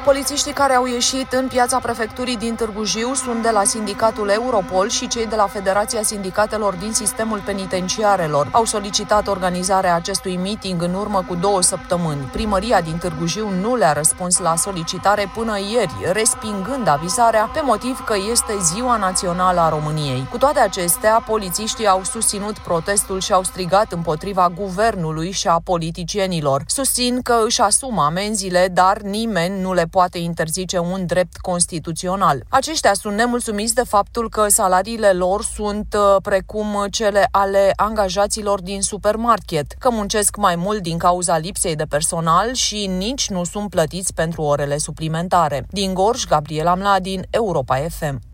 Polițiștii care au ieșit în piața prefecturii din Târgu Jiu sunt de la sindicatul Europol și cei de la Federația Sindicatelor din sistemul penitenciarelor. Au solicitat organizarea acestui meeting în urmă cu 2 săptămâni. Primăria din Târgu Jiu nu le-a răspuns la solicitare până ieri, respingând avizarea pe motiv că este Ziua Națională a României. Cu toate acestea, polițiștii au susținut protestul și au strigat împotriva guvernului și a politicienilor. Susțin că își asumă amenziile, dar nimeni nu le poate interzice un drept constituțional. Aceștia sunt nemulțumiți de faptul că salariile lor sunt precum cele ale angajaților din supermarket, că muncesc mai mult din cauza lipsei de personal și nici nu sunt plătiți pentru orele suplimentare. Din Gorj, Gabriela Mladin, Europa FM.